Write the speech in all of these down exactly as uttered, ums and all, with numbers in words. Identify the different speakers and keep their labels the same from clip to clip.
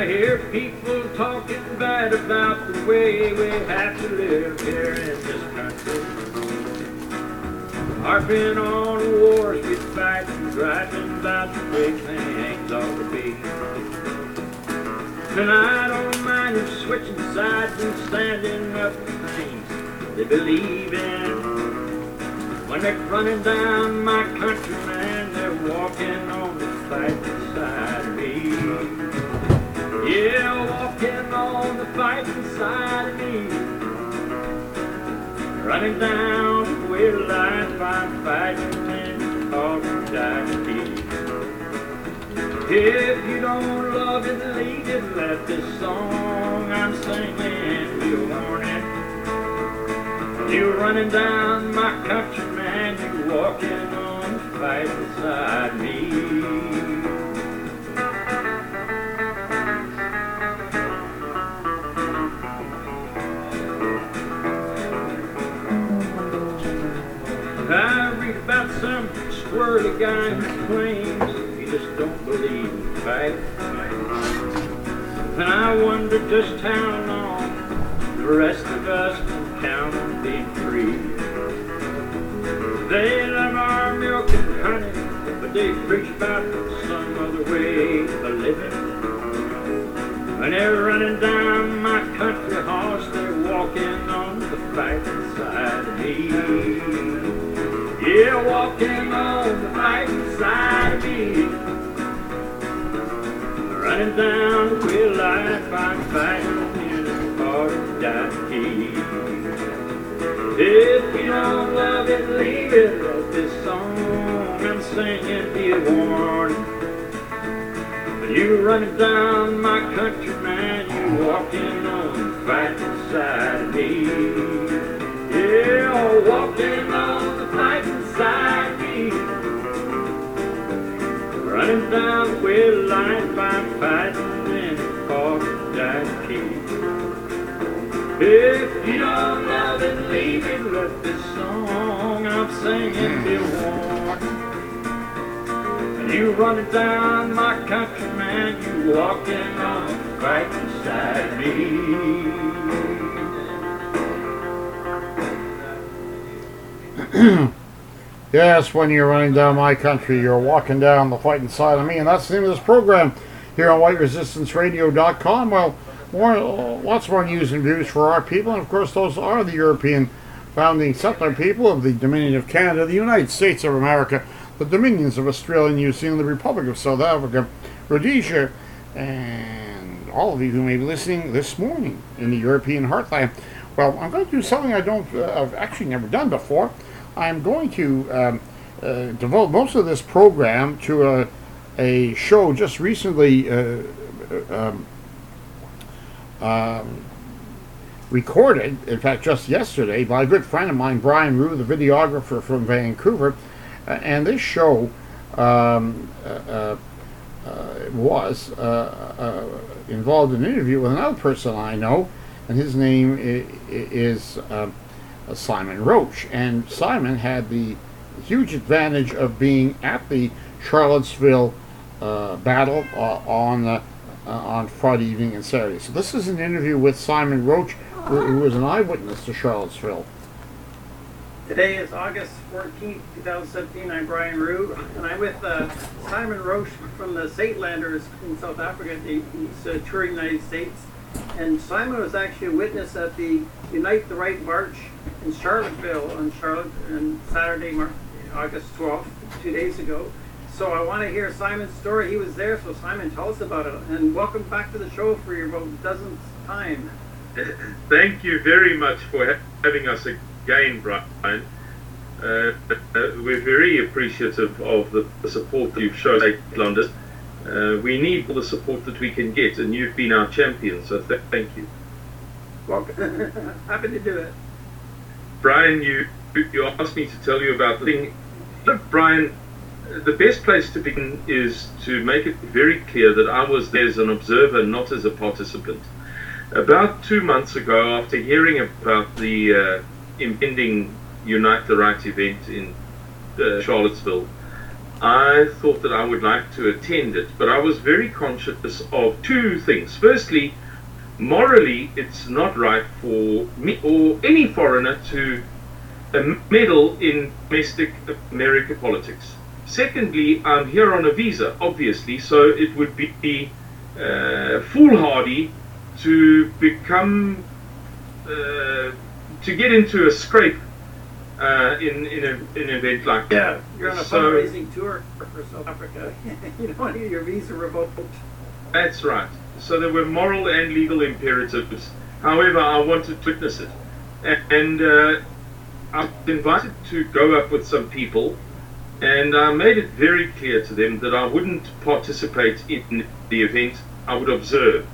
Speaker 1: I hear people talking bad about the way we have to live here in this country. Harping on the wars we fight and griping about the way things ought to be. And I don't mind them switching sides and standing up for things they believe in. When they're running down my country, man, they're walking on the fighting side of me. Yeah, walking on the fighting side of me. Running down the way of life, I'm fighting and talking to me. If you don't love it, leave it. Let this song I'm singing be a warning. You're running down my country, man, you're walking on the fighting side of me. I read about some squirrely guy who claims he just don't believe in fight. And I wonder just how long the rest of us can count on being free. They love our milk and honey, but they preach about some other way of living. When they're running down my country horse, they're walking on the fighting side of me. Yeah, walking on the fighting side of me. Running down the way of life, I'm fighting in a hard die key. If you don't love it, leave it. Let this song I'm singing be a warning. When you're running down my country, man, you're walking on the fighting side of me. Yeah, walking on the fighting side of me. Running down the way of life, I'm fighting in a hard die key. If you don't love it, leave it. Let this song I'm singing be a warning. And you running down my country, man, you walking on the fighting side of me.
Speaker 2: Yes, when you're running down my country, you're walking down the fighting side of me. And that's the name of this program here on white resistance radio dot com. Well, More, lots more news and views for our people, and of course those are the European founding settler people of the Dominion of Canada, the United States of America, the Dominions of Australia, New Zealand, the Republic of South Africa, Rhodesia, and all of you who may be listening this morning in the European heartland. Well, I'm going to do something I don't, uh, I've actually never done before. I'm going to um, uh, devote most of this program to a, a show just recently uh, um, Um, recorded, in fact, just yesterday, by a good friend of mine, Brian Rue, the videographer from Vancouver. Uh, and this show um, uh, uh, was uh, uh, involved in an interview with another person I know, and his name is, is uh, Simon Roach. And Simon had the huge advantage of being at the Charlottesville uh, battle uh, on the Uh, on Friday evening and Saturday. So this is an interview with Simon Roach, who, who was an eyewitness to Charlottesville.
Speaker 3: Today is August fourteenth, twenty seventeen. I'm Brian Rue, and I'm with uh, Simon Roach from the Saintlanders in South Africa. He's uh, touring the United States. And Simon was actually a witness at the Unite the Right March in Charlottesville on Charlotte on Saturday, Mar- August twelfth, two days ago. So I want to hear Simon's story. He was there, so Simon, tell us about it. And welcome back to the show for your about dozenth time.
Speaker 4: Thank you very much for having us again, Brian. Uh, uh, we're very appreciative of the, the support that you've shown Saintlanders. Uh, we need all the support that we can get, and you've been our champion, so th- thank you.
Speaker 3: Welcome. Happy to do it.
Speaker 4: Brian, you, you asked me to tell you about the thing. Look, Brian, the best place to begin is to make it very clear that I was there as an observer, not as a participant. About two months ago, after hearing about the uh, impending Unite the Right event in uh, Charlottesville, I thought that I would like to attend it, but I was very conscious of two things. Firstly, morally, it's not right for me or any foreigner to uh, meddle in domestic American politics. Secondly, I'm here on a visa, obviously, so it would be uh, foolhardy to become, uh, to get into a scrape uh, in, in, a, in an event like that.
Speaker 3: Yeah, you're on a
Speaker 4: So-
Speaker 3: fundraising tour for South Africa. You don't want your visa revoked.
Speaker 4: That's right. So there were moral and legal imperatives. However, I wanted to witness it. A- And uh, I was invited to go up with some people, and I made it very clear to them that I wouldn't participate in the event, I would observe.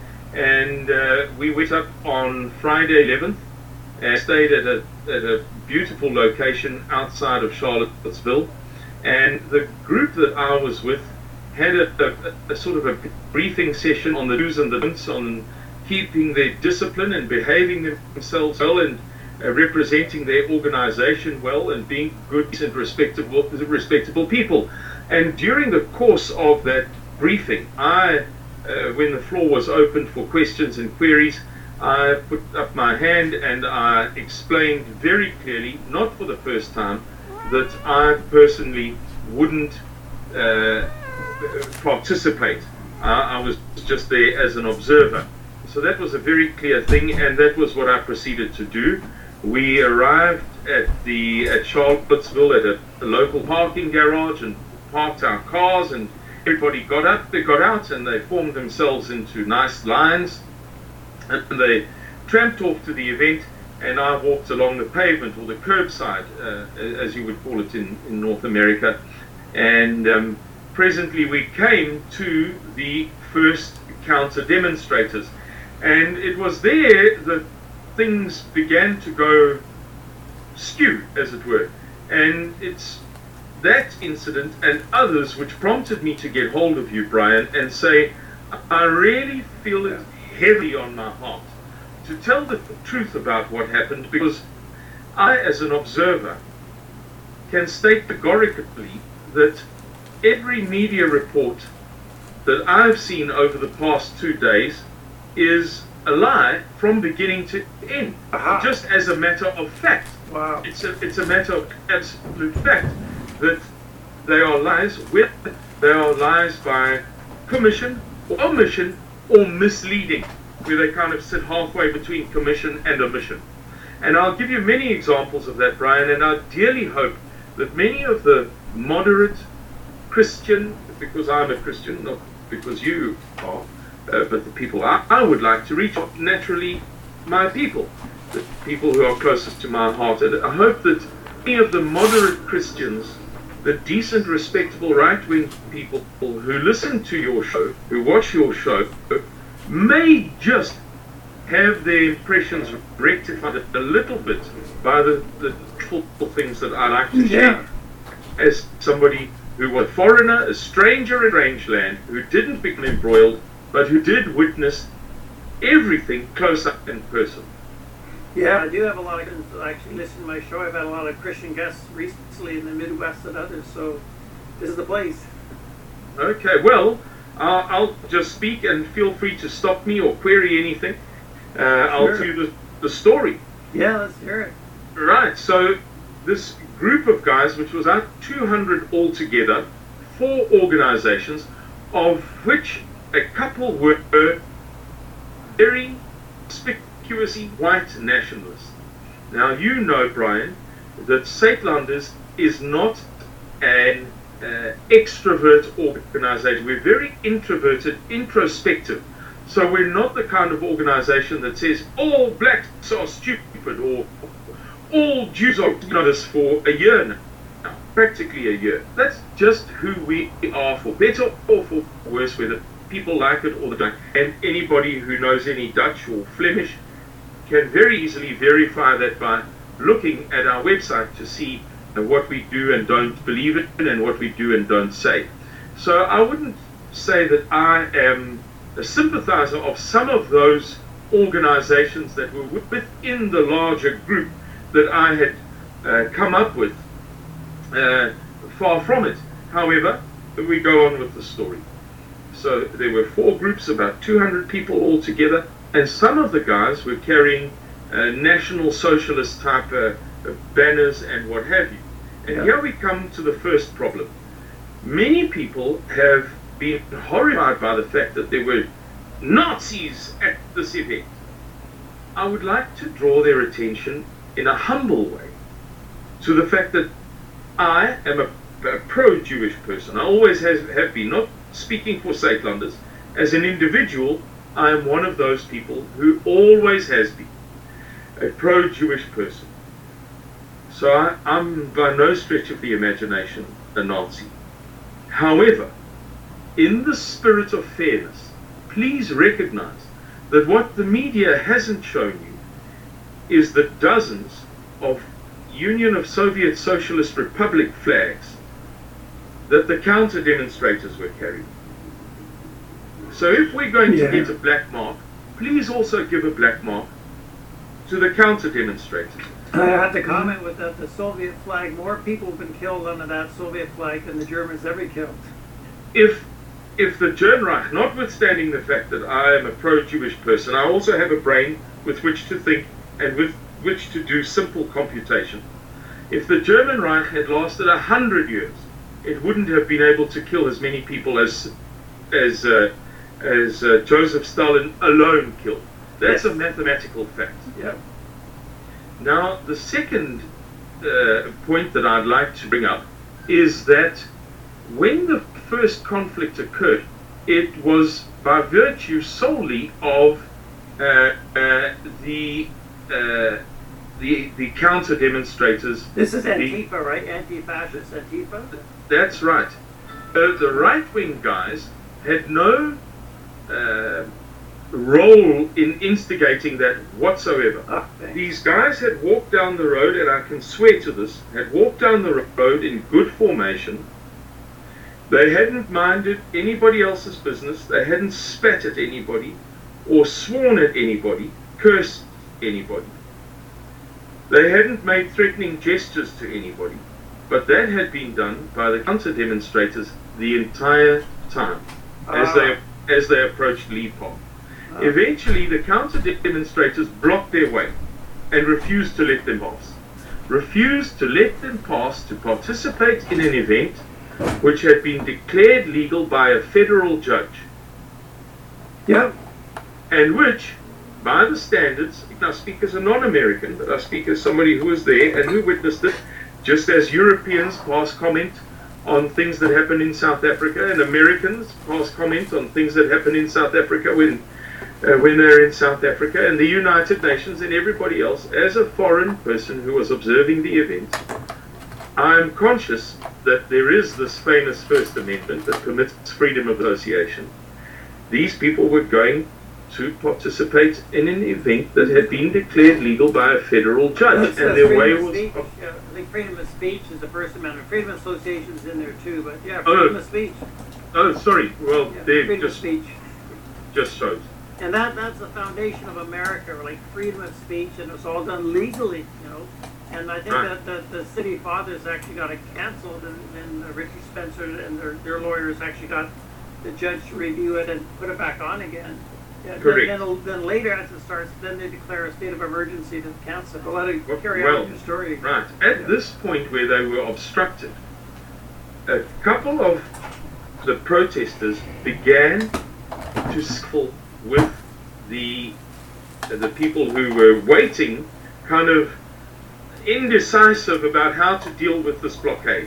Speaker 4: And uh, we went up on Friday eleventh and stayed at a, at a beautiful location outside of Charlottesville. And the group that I was with had a, a, a sort of a briefing session on the do's and the don'ts, on keeping their discipline and behaving themselves well, and uh, representing their organization well, and being good and respectable, respectable people. And during the course of that briefing, I, uh, when the floor was open for questions and queries, I put up my hand and I explained very clearly, not for the first time, that I personally wouldn't uh, participate. Uh, I was just there as an observer. So that was a very clear thing, and that was what I proceeded to do. We arrived at the at Charlottesville at a, a local parking garage and parked our cars, and everybody got up, they got out, and they formed themselves into nice lines, and they tramped off to the event. And I walked along the pavement, or the curbside, uh, as you would call it in, in North America. And um, presently we came to the first counter demonstrators. And it was there that things began to go skew, as it were. And it's that incident and others which prompted me to get hold of you, Brian, and say, I really feel it heavy on my heart to tell the truth about what happened, because I, as an observer, can state categorically that every media report that I've seen over the past two days is a lie from beginning to end,
Speaker 3: Aha.
Speaker 4: just as a matter of fact.
Speaker 3: Wow.
Speaker 4: It's a, it's a matter of absolute fact that they are lies, whether they are lies by commission or omission or misleading, where they kind of sit halfway between commission and omission. And I'll give you many examples of that, Brian, and I dearly hope that many of the moderate Christian, because I'm a Christian, not because you are, uh, but the people I, I would like to reach, naturally my people, the people who are closest to my heart. And I hope that many of the moderate Christians, the decent, respectable, right-wing people who listen to your show, who watch your show, may just have their impressions rectified a little bit by the, the truthful things that I like to share.
Speaker 3: Yeah.
Speaker 4: As somebody who was a foreigner, a stranger in strange land, who didn't become embroiled, but who did witness everything close up in person.
Speaker 3: Yeah, I do have a lot of Christians that actually listen to my show. I've had a lot of Christian guests recently in the Midwest and others, so this is the place.
Speaker 4: Okay, well, uh, I'll just speak, and feel free to stop me or query anything. Uh, I'll
Speaker 3: Sure.
Speaker 4: tell you the, the story.
Speaker 3: Yeah, let's hear it.
Speaker 4: Right, so this group of guys, which was about two hundred altogether, four organizations, of which a couple were very conspicuously white nationalists. Now, you know, Brian, that Saitlanders is not an uh, extrovert organization. We're very introverted, introspective. So we're not the kind of organization that says all blacks are stupid, or all Jews are ignorant for a year now, practically a year. That's just who we are, for better or for worse, whether people like it or they don't. And anybody who knows any Dutch or Flemish can very easily verify that by looking at our website to see what we do and don't believe in, and what we do and don't say. So I wouldn't say that I am a sympathizer of some of those organizations that were within the larger group that I had uh, come up with. Uh, far from it. However, we go on with the story. So there were four groups, about two hundred people all together, and some of the guys were carrying uh, National Socialist type uh, banners and what have you. And
Speaker 3: Yeah.
Speaker 4: here we come to the first problem. Many people have been horrified by the fact that there were Nazis at this event. I would like to draw their attention in a humble way to the fact that I am a, a pro-Jewish person. I always has, have been, not speaking for Saitlanders. As an individual, I am one of those people who always has been a pro-Jewish person. So I, I'm by no stretch of the imagination a Nazi. However, in the spirit of fairness, please recognize that what the media hasn't shown you is the dozens of Union of Soviet Socialist Republic flags that the counter demonstrators were carrying. So if we're going
Speaker 3: Yeah.
Speaker 4: to get a black mark, please also give a black mark to the counter demonstrators.
Speaker 3: I had to comment with that, the Soviet flag, more people have been killed under that Soviet flag than the Germans ever killed.
Speaker 4: If if the Jernreich, notwithstanding the fact that I am a pro-Jewish person, I also have a brain with which to think and with which to do simple computation. If the German Reich had lasted a hundred years, it wouldn't have been able to kill as many people as as uh, as uh, Joseph Stalin alone killed. That's
Speaker 3: Yes.
Speaker 4: a mathematical fact.
Speaker 3: Yeah.
Speaker 4: Now, the second uh, point that I'd like to bring up is that when the first conflict occurred, it was by virtue solely of uh, uh, the, uh, the the counter demonstrators.
Speaker 3: This is
Speaker 4: The-
Speaker 3: Antifa, right? Anti-fascist Antifa?
Speaker 4: That's right. Uh, the right-wing guys had no uh, role in instigating that whatsoever.
Speaker 3: Oh, thanks.
Speaker 4: These guys had walked down the road, and I can swear to this, had walked down the road in good formation. They hadn't minded anybody else's business. They hadn't spat at anybody or sworn at anybody, cursed anybody. They hadn't made threatening gestures to anybody. But that had been done by the counter-demonstrators the entire time as
Speaker 3: Ah.
Speaker 4: they as they approached Lee Park.
Speaker 3: Ah.
Speaker 4: Eventually, the counter-demonstrators blocked their way and refused to let them pass. Refused to let them pass to participate in an event which had been declared legal by a federal judge,
Speaker 3: Yep.
Speaker 4: and which, by the standards, I speak as a non-American, but I speak as somebody who was there and who witnessed it, just as Europeans pass comment on things that happen in South Africa, and Americans pass comment on things that happen in South Africa when uh, when they're in South Africa, and the United Nations and everybody else. As a foreign person who was observing the event, I'm conscious that there is this famous First Amendment that permits freedom of association. These people were going to participate in an event that had been declared legal by a federal judge,
Speaker 3: That's,
Speaker 4: and
Speaker 3: that's
Speaker 4: their way
Speaker 3: freedom of
Speaker 4: was.
Speaker 3: speech. Yeah, I think freedom of speech is the First Amendment. Freedom of association is in there too, but yeah,
Speaker 4: Oh.
Speaker 3: freedom of speech.
Speaker 4: Oh, sorry. Well,
Speaker 3: Yeah,
Speaker 4: there
Speaker 3: freedom of
Speaker 4: just
Speaker 3: speech.
Speaker 4: just shows.
Speaker 3: And that that's the foundation of America, like freedom of speech, and it's all done legally, you know. And I think
Speaker 4: Right.
Speaker 3: that the, the city fathers actually got it canceled, and, and uh, Richie Spencer and their, their lawyers actually got the judge to review it and put it back on again. Yeah, then-
Speaker 4: Correct.
Speaker 3: Then, then later, as it starts, then they declare a state of emergency to cancel it. But let it
Speaker 4: Well-
Speaker 3: carry
Speaker 4: well,
Speaker 3: on your story.
Speaker 4: Right. At
Speaker 3: Yeah.
Speaker 4: this point where they were obstructed, a couple of the protesters began to scuffle with the the people who were waiting, kind of indecisive about how to deal with this blockade.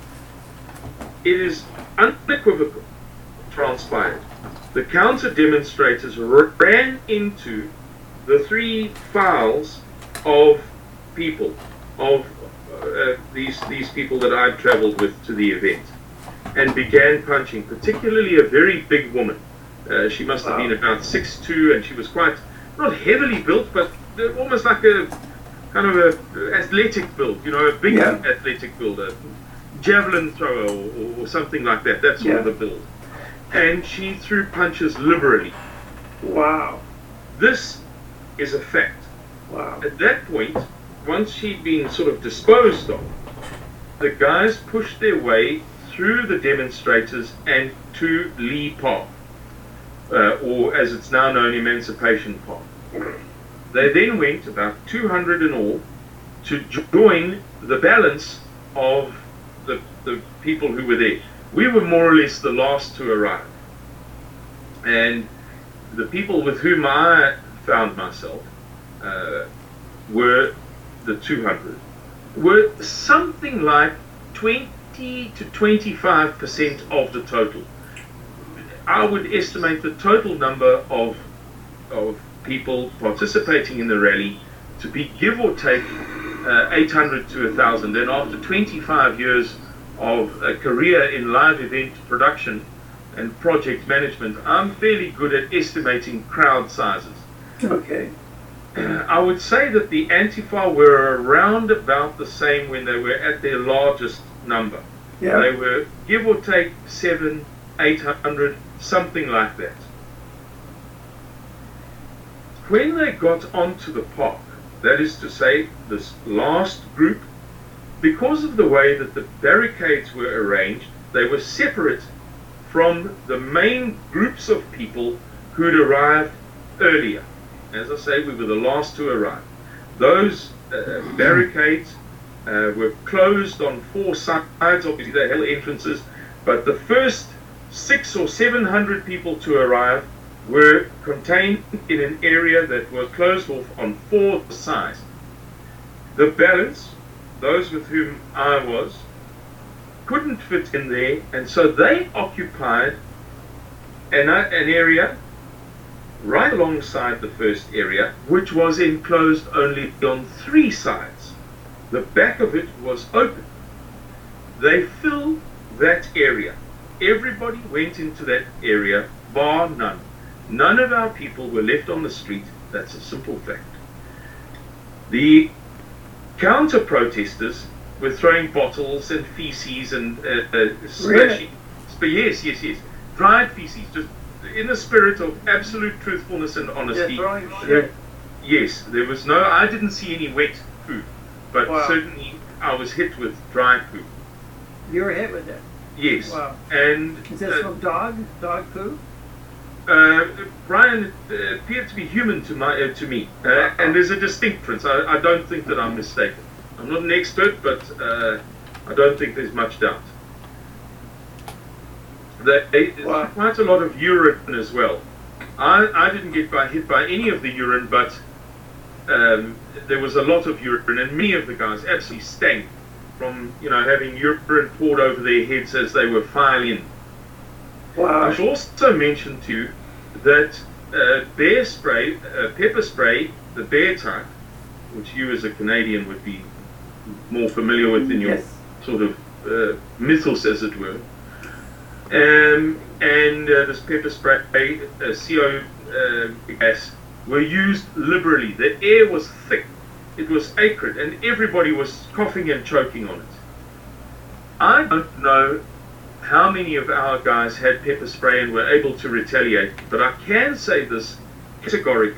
Speaker 4: It is unequivocal, transpired. The counter demonstrators ran into the three files of people, of uh, these these people that I'd travelled with to the event, and began punching, particularly a very big woman. Uh, she must have
Speaker 3: Wow.
Speaker 4: been about six two, and she was quite, not heavily built, but uh, almost like a kind of a athletic build, you know, a big
Speaker 3: Yeah.
Speaker 4: athletic build, a javelin thrower or, or, or something like that, that sort of
Speaker 3: Yeah.
Speaker 4: a build. And she threw punches liberally.
Speaker 3: Wow.
Speaker 4: This is a fact.
Speaker 3: Wow.
Speaker 4: At that point, once she'd been sort of disposed of, the guys pushed their way through the demonstrators and to Lee Park, uh, or as it's now known, Emancipation Park. They then went, about two hundred in all, to join the balance of the, the people who were there. We were more or less the last to arrive. And the people with whom I found myself uh, were the two hundred, were something like twenty to twenty-five percent of the total. I would estimate the total number of, of people participating in the rally to be, give or take, uh, eight hundred to one thousand. And after twenty-five years of a career in live event production and project management, I'm fairly good at estimating crowd sizes.
Speaker 3: Okay.
Speaker 4: I would say that the Antifa were around about the same when they were at their largest number.
Speaker 3: Yeah.
Speaker 4: They were, give or take, seven, eight hundred, something like that. When they got onto the park, that is to say, this last group, because of the way that the barricades were arranged, they were separate from the main groups of people who'd arrived earlier. As I say, we were the last to arrive. Those uh, barricades uh, were closed on four sides. Obviously, they had entrances, but the first six or seven hundred people to arrive were contained in an area that was closed off on four sides. The balance, those with whom I was, couldn't fit in there, and so they occupied an, uh, an area right alongside the first area, which was enclosed only on three sides. The back of it was open. They filled that area. Everybody went into that area, bar none. None of our people were left on the street. That's a simple fact. The counter-protesters were throwing bottles and feces and uh, uh, splashing.
Speaker 3: Really?
Speaker 4: Yes, yes, yes. Dried feces, just in the spirit of absolute truthfulness and honesty.
Speaker 3: Yeah, throwing
Speaker 4: Uh,
Speaker 3: shit.
Speaker 4: yes, there was no, I didn't see any wet food, but
Speaker 3: Wow.
Speaker 4: certainly I was hit with dry food.
Speaker 3: You were hit with it.
Speaker 4: Yes.
Speaker 3: Wow.
Speaker 4: And
Speaker 3: Is this
Speaker 4: uh,
Speaker 3: from dog? Dog poo?
Speaker 4: uh, Brian uh, appeared to be human to my uh, to me, uh, and there's a distinct difference. I, I don't think that I'm mistaken. I'm not an expert, but uh, I don't think there's much doubt. There is
Speaker 3: Wow.
Speaker 4: quite a lot of urine as well. I, I didn't get by, hit by any of the urine, but um, there was a lot of urine, and many of the guys absolutely stank from, you know, having urine poured over their heads as they were filing in. I
Speaker 3: Wow.
Speaker 4: should also mention to you that uh, bear spray, uh, pepper spray, the bear type, which you as a Canadian would be more familiar with in your
Speaker 3: Yes.
Speaker 4: sort of uh, mythos, as it were, um, and uh, this pepper spray, uh, C O uh, gas, were used liberally. The air was thick, it was acrid, and everybody was coughing and choking on it. I don't know how many of our guys had pepper spray and were able to retaliate, but I can say this categorically.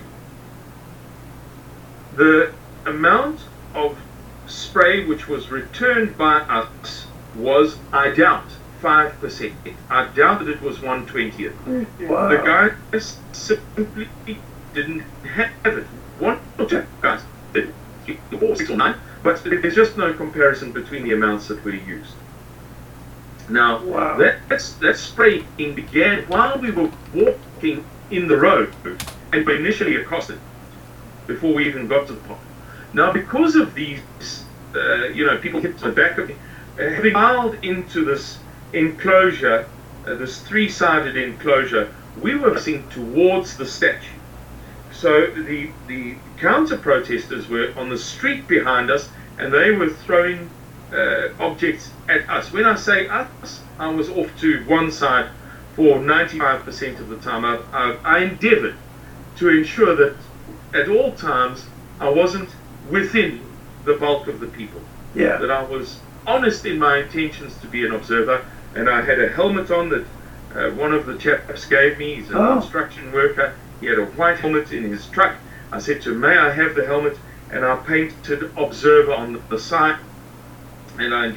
Speaker 4: The amount of spray which was returned by us was, I doubt, five percent. I doubt that it was one twentieth.
Speaker 3: Wow.
Speaker 4: The guys simply didn't have it. One or two guys did, or six or nine, but there's just no comparison between the amounts that were used. Now,
Speaker 3: Wow.
Speaker 4: that, that's, that spraying began while we were walking in the road and were initially accosted before we even got to the park. Now, because of these, uh, you know, people hit the back of me, uh, having filed into this enclosure, uh, this three-sided enclosure, we were facing towards the statue. So the, the counter-protesters were on the street behind us, and they were throwing uh, objects at us. When I say us, I was off to one side for ninety-five percent of the time. I, I, I endeavored to ensure that at all times I wasn't within the bulk of the people.
Speaker 3: Yeah.
Speaker 4: That I was honest in my intentions to be an observer, and I had a helmet on that uh, one of the chaps gave me. He's an
Speaker 3: Oh.
Speaker 4: construction worker. He had a white helmet in his truck. I said to him, may I have the helmet? And I painted observer on the side, and I endeavored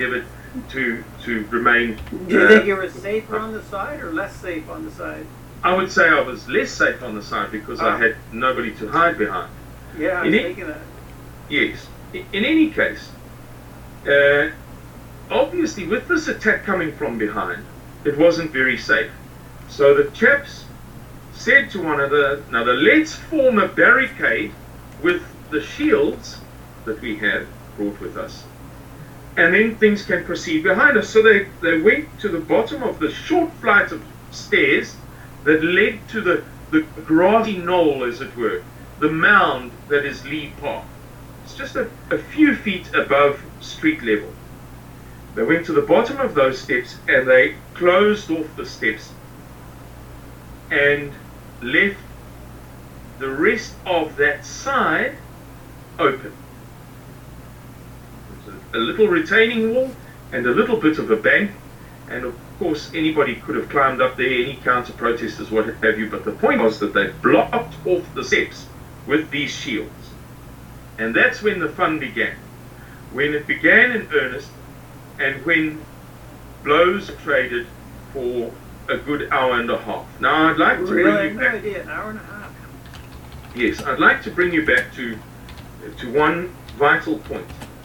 Speaker 4: to to remain.
Speaker 3: Do you
Speaker 4: uh,
Speaker 3: think you were safer on the side or less safe on the side?
Speaker 4: I would say I was less safe on the side because I
Speaker 3: Ah.
Speaker 4: had nobody to hide behind.
Speaker 3: Yeah, I
Speaker 4: In
Speaker 3: was
Speaker 4: it-
Speaker 3: thinking that.
Speaker 4: Yes. I- In any case, uh, obviously with this attack coming from behind, it wasn't very safe. So the chaps said to one another, another, let's form a barricade with the shields that we have brought with us. And then things can proceed behind us. So they, they went to the bottom of the short flight of stairs that led to the, the grassy knoll, as it were, the mound that is Lee Park. It's just a, a few feet above street level. They went to the bottom of those steps and they closed off the steps and left the rest of that side open. There's a, a little retaining wall and a little bit of a bank, and of course anybody could have climbed up there, any counter protesters, what have you, but the point was that they blocked off the steps with these shields. And that's when the fun began. When it began in earnest, and when blows were traded for a good hour and a half. Now I'd like to
Speaker 3: Really?
Speaker 4: bring
Speaker 3: I
Speaker 4: you
Speaker 3: had no
Speaker 4: back.
Speaker 3: idea. An hour and a half.
Speaker 4: Yes, I'd like to bring you back to to one vital point.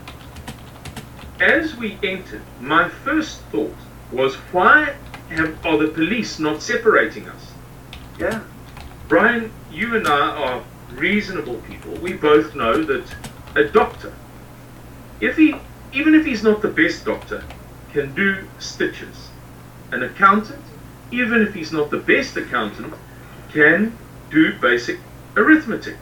Speaker 4: As we entered, my first thought was, why have, are the police not separating us?
Speaker 3: Yeah.
Speaker 4: Brian, you and I are reasonable people. We both know that a doctor, if he, even if he's not the best doctor, can do stitches. An accountant, even if he's not the best accountant, can do basic arithmetic.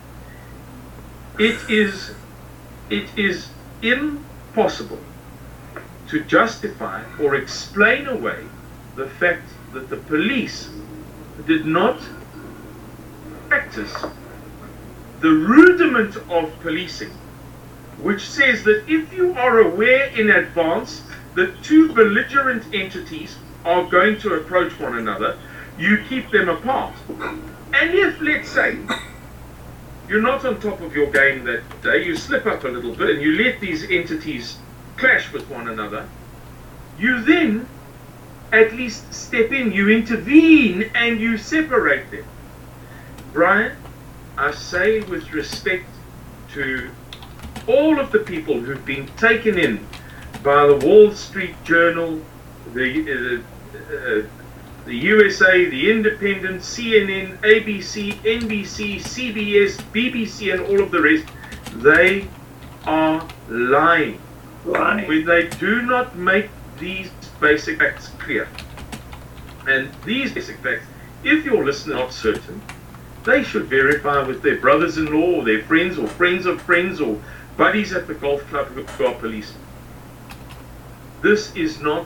Speaker 4: It is, it is impossible to justify or explain away the fact that the police did not practice the rudiment of policing, which says that if you are aware in advance that two belligerent entities are going to approach one another, you keep them apart. And if, let's say, you're not on top of your game that day, you slip up a little bit and you let these entities clash with one another, you then at least step in, you intervene and you separate them. Brian, I say with respect to all of the people who've been taken in by the Wall Street Journal, the uh, uh, the U S A, the Independent, C N N, A B C, N B C, C B S, B B C, and all of the rest, they are lying
Speaker 3: Lying.
Speaker 4: when they do not make these basic facts clear. And these basic facts, if your listener is not certain, they should verify with their brothers-in-law or their friends or friends of friends or buddies at the golf club who are policemen. This is not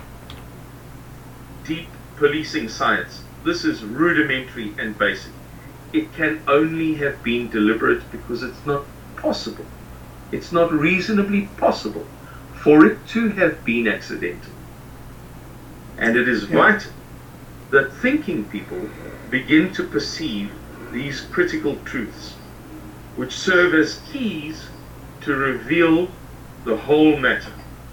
Speaker 4: deep policing science. This is rudimentary and basic. It can only have been deliberate because it's not possible. It's not reasonably possible for it to have been accidental. And it is vital that thinking people begin to perceive these critical truths, which serve as keys to reveal the whole matter.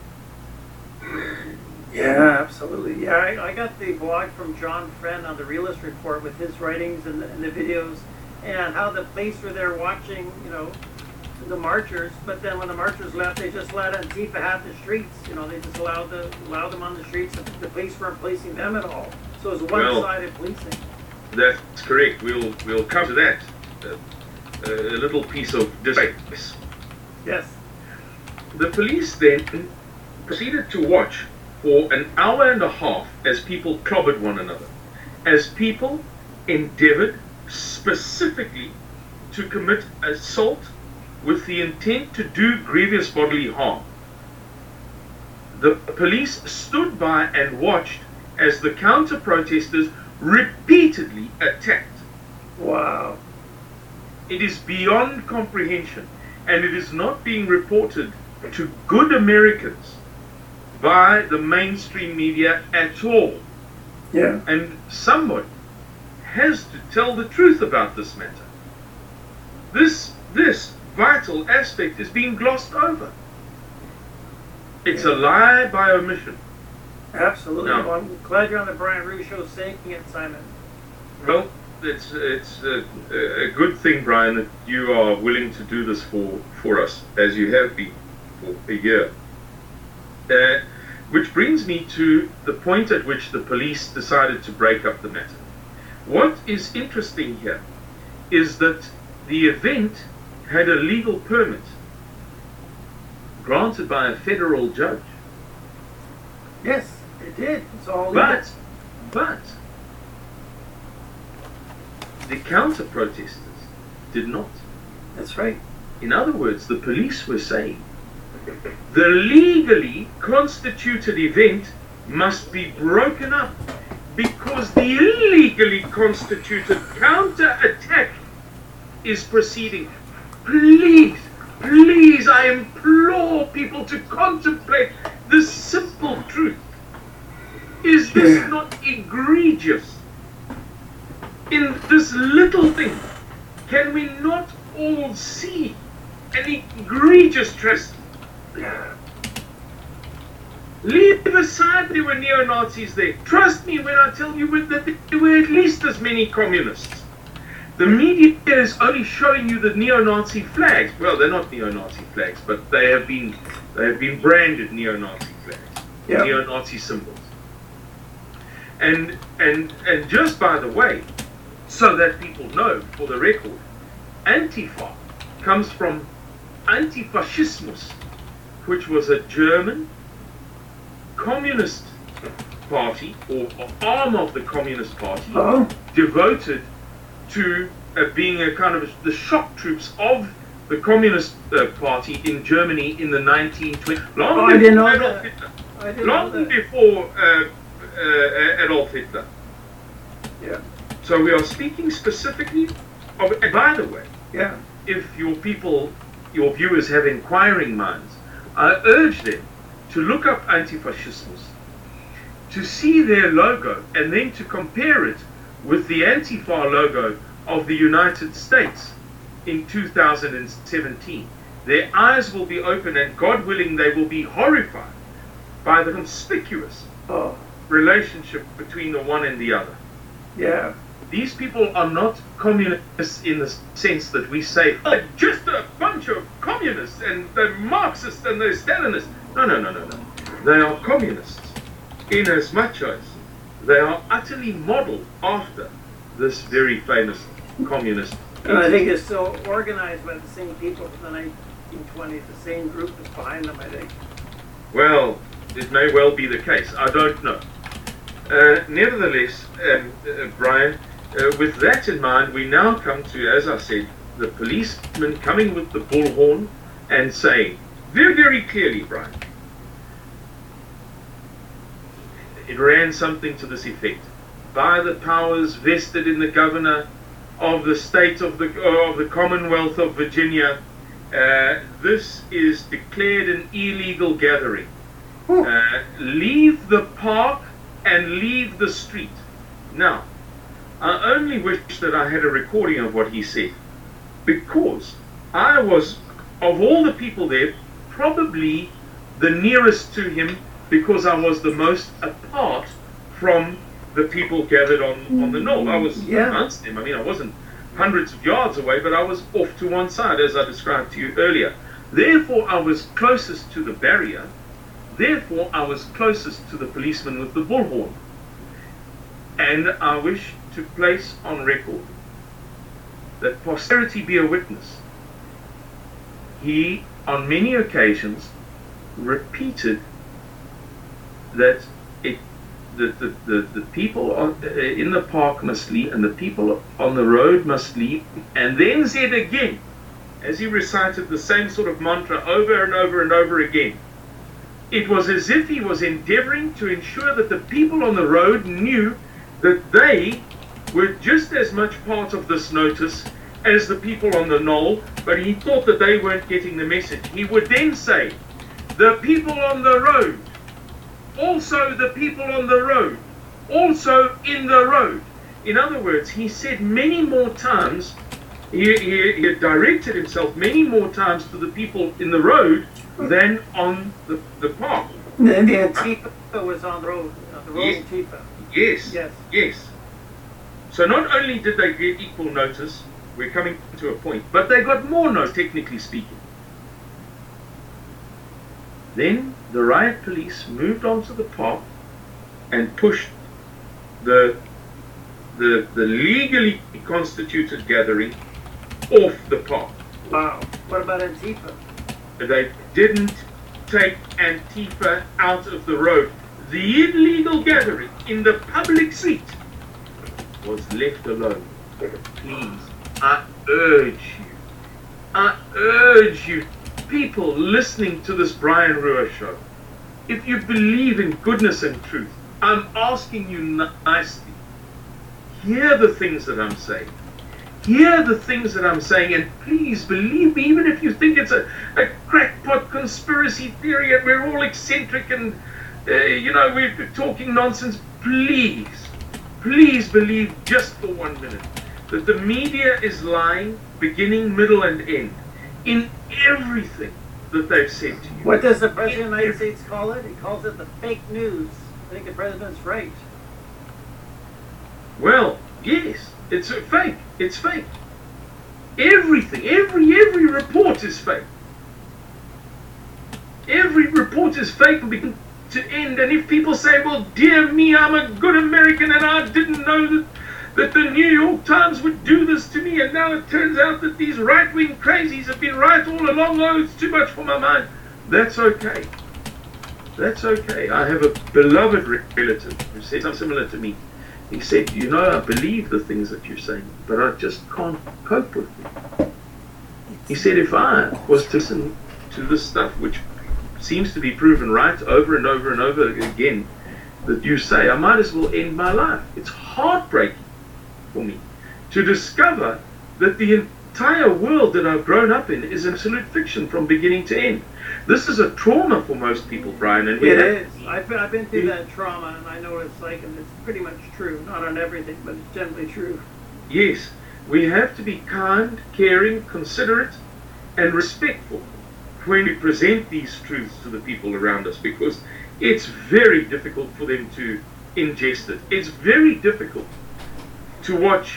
Speaker 3: Yeah, absolutely. Yeah, I, I got the blog from John Friend on the Realist Report with his writings and the, and the videos, and how the police were there watching, you know, the marchers. But then when the marchers left, they just let Antifa have the streets. You know, they just allowed the allowed them on the streets. And the police weren't policing them at all. So it was one-sided policing.
Speaker 4: That's correct. We'll we'll come to that. Uh, a little piece of disgrace.
Speaker 3: Yes.
Speaker 4: The police then proceeded to watch for an hour and a half as people clobbered one another, as people endeavored specifically to commit assault with the intent to do grievous bodily harm. The police stood by and watched as the counter-protesters repeatedly attacked.
Speaker 3: Wow.
Speaker 4: It is beyond comprehension, and it is not being reported to good Americans by the mainstream media at all.
Speaker 3: Yeah.
Speaker 4: And somebody has to tell the truth about this matter. This, this vital aspect is being glossed over. It's a lie by omission.
Speaker 3: Absolutely.
Speaker 4: No.
Speaker 3: Well, I'm glad you're on the Brian Rue Show saying it, Simon.
Speaker 4: Well, it's it's a, a good thing, Brian, that you are willing to do this for, for us, as you have been for a year. Uh, which brings me to the point at which the police decided to break up the matter. What is interesting here is that the event had a legal permit granted by a federal judge.
Speaker 3: Yes, it did. It's all
Speaker 4: But, but, the counter-protesters did not.
Speaker 3: That's right.
Speaker 4: In other words, the police were saying the legally constituted event must be broken up because the illegally constituted counter-attack is proceeding. Please, please, I implore people to contemplate this simple truth. Is this
Speaker 3: Yeah.
Speaker 4: not egregious? In this little thing, can we not all see an egregious travesty? Leave aside there were neo-Nazis there. Trust me when I tell you that there were at least as many communists. The media is only showing you the neo-Nazi flags. Well, they're not neo-Nazi flags, but they have been they have been branded neo-Nazi flags,
Speaker 3: Yeah.
Speaker 4: neo-Nazi symbols. And and and just by the way, so that people know, for the record, Antifa comes from Antifascismus, which was a German communist party, or, or arm of the communist party,
Speaker 3: Oh,
Speaker 4: devoted to uh, being a kind of the shock troops of the communist uh, party in Germany in the nineteen twenties. Long
Speaker 3: Oh, I didn't know
Speaker 4: before Adolf
Speaker 3: that.
Speaker 4: Hitler.
Speaker 3: I didn't
Speaker 4: Long
Speaker 3: know that.
Speaker 4: before uh, uh, Adolf Hitler.
Speaker 3: Yeah.
Speaker 4: So we are speaking specifically of, and by the way,
Speaker 3: Yeah.
Speaker 4: if your people, your viewers have inquiring minds, I urge them to look up Antifascismus, to see their logo, and then to compare it with the Antifa logo of the United States in two thousand seventeen. Their eyes will be open, and God willing, they will be horrified by the conspicuous
Speaker 3: Oh,
Speaker 4: relationship between the one and the other.
Speaker 3: yeah.
Speaker 4: These people are not communists in the sense that we say, oh, just a bunch of communists and they're Marxists and they're Stalinists. No, no, no, no, no. They are communists in as much as they are utterly modeled after this very famous communist.
Speaker 3: And I think it's still organized by the same people from the nineteen twenties, the same group is behind them, I think.
Speaker 4: Well, it may well be the case. I don't know. Uh, nevertheless, um, uh, Brian, uh, with that in mind, we now come to, as I said, the policeman coming with the bullhorn and saying, very, very clearly, Brian, it ran something to this effect. By the powers vested in the governor of the state of the, uh, of the Commonwealth of Virginia, uh, this is declared an illegal gathering. Uh, leave the park and leave the street. Now, I only wish that I had a recording of what he said, because I was, of all the people there, probably the nearest to him, because I was the most apart from the people gathered on, on the knoll. I was
Speaker 3: Yeah.
Speaker 4: amongst them. I mean, I wasn't hundreds of yards away, but I was off to one side, as I described to you earlier. Therefore, I was closest to the barrier. Therefore, I was closest to the policeman with the bullhorn. And I wish to place on record that posterity be a witness. He, on many occasions, repeated that it, the, the, the, the people on, uh, in the park must leave and the people on the road must leave, and then said again, as he recited the same sort of mantra over and over and over again, it was as if he was endeavoring to ensure that the people on the road knew that they were just as much part of this notice as the people on the knoll, but he thought that they weren't getting the message. He would then say, the people on the road, also the people on the road, also in the road. In other words, he said many more times He, he, he had directed himself many more times to the people in the road than on the, the path.
Speaker 3: And the Antifa was on the road, uh, the road
Speaker 4: Yes.
Speaker 3: Antifa.
Speaker 4: Yes,
Speaker 3: Yes.
Speaker 4: yes. So not only did they get equal notice, we're coming to a point, but they got more notice, technically speaking. Then the riot police moved onto the path and pushed the, the, the legally constituted gathering off the path.
Speaker 3: Wow. What about Antifa?
Speaker 4: They didn't take Antifa out of the road. The illegal gathering in the public seat was left alone. Please, I urge you, I urge you, people listening to this Brian Ruhr show, if you believe in goodness and truth, I'm asking you nicely, hear the things that I'm saying. Hear the things that I'm saying, and please believe me, even if you think it's a, a crackpot conspiracy theory and we're all eccentric and, uh, you know, we're talking nonsense, please, please believe just for one minute that the media is lying, beginning, middle, and end, in everything that they've said to you.
Speaker 3: What does the President of the United States call it? He calls it the fake news. I think the President's right.
Speaker 4: Well, yes, it's a fake. It's fake. Everything, every every report is fake. Every report is fake from beginning to end. And if people say, "Well, dear me, I'm a good American, and I didn't know that that the New York Times would do this to me, and now it turns out that these right-wing crazies have been right all along. Oh, it's too much for my mind." That's okay. That's okay. I have a beloved relative who said something similar to me. He said, "You know, I believe the things that you're saying, but I just can't cope with them." He said, "If I was to listen to this stuff, which seems to be proven right over and over and over again, that you say, I might as well end my life." It's heartbreaking for me to discover that the entire world that I've grown up in is absolute fiction from beginning to end. This is a trauma for most people, Brian. And we
Speaker 3: It
Speaker 4: have-
Speaker 3: is. I've been, I've been through that trauma, and I know what it's like, and it's pretty much true. Not on everything, but it's generally true.
Speaker 4: Yes, we have to be kind, caring, considerate, and respectful when we present these truths to the people around us, because it's very difficult for them to ingest it. It's very difficult to watch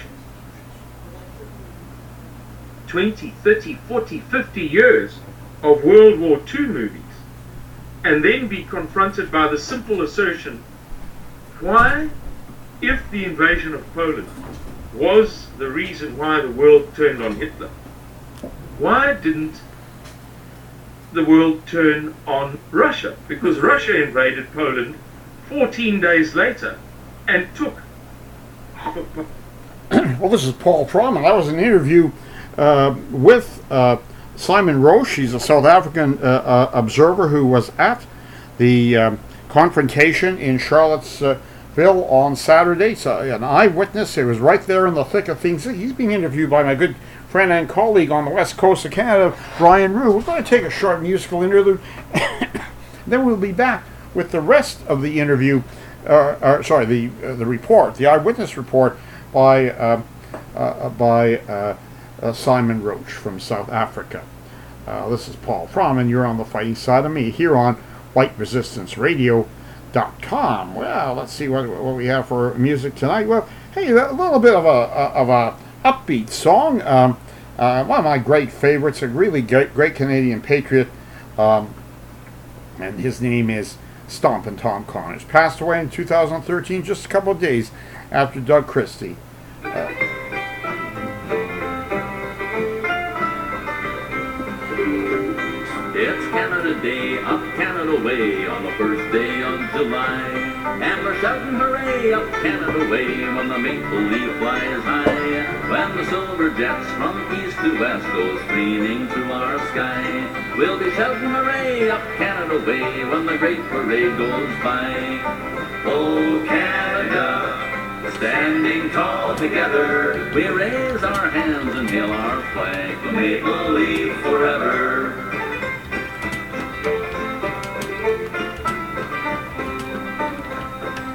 Speaker 4: twenty, thirty, forty, fifty years of World War Two movies and then be confronted by the simple assertion, why, if the invasion of Poland was the reason why the world turned on Hitler, why didn't the world turn on Russia? Because Russia invaded Poland fourteen days later and took half of Poland.
Speaker 2: Well, this is Paul Fromm, and that was an interview uh, with uh, Simon Roche. He's a South African uh, uh, observer who was at the um, confrontation in Charlottesville on Saturday. So, an eyewitness. He was right there in the thick of things. He's being interviewed by my good friend and colleague on the west coast of Canada, Brian Ruhr. We're going to take a short musical interlude. Then we'll be back with the rest of the interview, uh, or, sorry, the uh, the report, the eyewitness report by uh, uh, by uh, uh, Simon Roche from South Africa. Uh, this is Paul Fromm, and you're on the fighting side of me here on white resistance radio dot com. Well, let's see what what we have for music tonight. Well, hey, a little bit of a of a upbeat song. Um, uh, one of my great favorites, a really great, great Canadian patriot, um, and his name is Stompin' Tom Connors. Passed away in two thousand thirteen, just a couple of days after Doug Christie. Uh,
Speaker 5: It's Canada Day, up Canada Way, on the first day of July. And we're shouting hooray, up Canada Way, when the maple leaf flies high. When the silver jets from east to west go streaming through our sky. We'll be shouting hooray, up Canada Way, when the great parade goes by. Oh, Canada, standing tall together, we raise our hands and hail our flag, the maple leaf forever.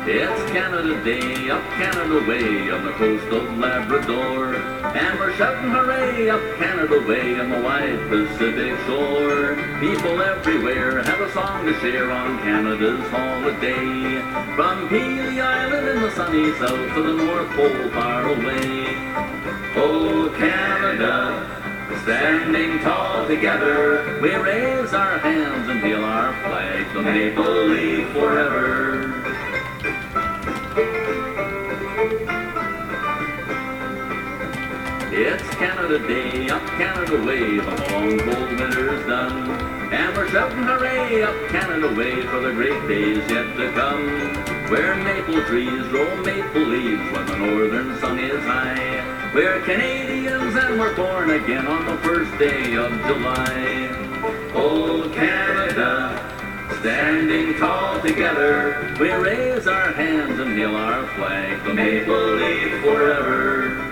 Speaker 5: It's Canada Day, up Canada Way, on the coast of Labrador. And we're shouting hooray, up Canada Way, on the wide Pacific shore. People everywhere have a song to share on Canada's holiday. From Peely Island in the sunny south to the North Pole far away. Oh, Canada, standing tall together, we raise our hands and hail our flag, the maple leaf forever. It's Canada Day, up Canada Way, the long cold winter's done. And we're shouting hooray, up Canada Way, for the great days yet to come. Where maple trees grow maple leaves when the northern sun is high. We're Canadians and we're born again on the first day of July. Oh, Canada, standing tall together, we raise our hands and hail our flag, the maple leaf forever.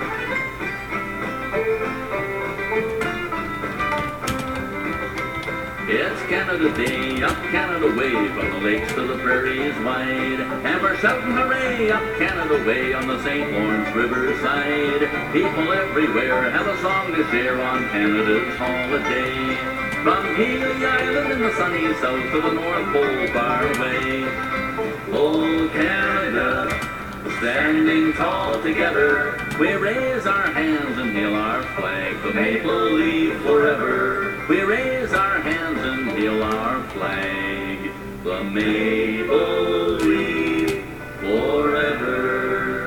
Speaker 5: It's Canada Day, up Canada Way, from the lakes to the prairies wide. And we're shouting hooray, up Canada Way, on the Saint Lawrence River side. People everywhere have a song to share on Canada's holiday. From Peely Island in the sunny south to the North Pole far away. Oh, Canada, standing tall together, we raise our hands and hail our flag, the maple leaf forever. We raise our hands and hail our flag, the maple leaf forever.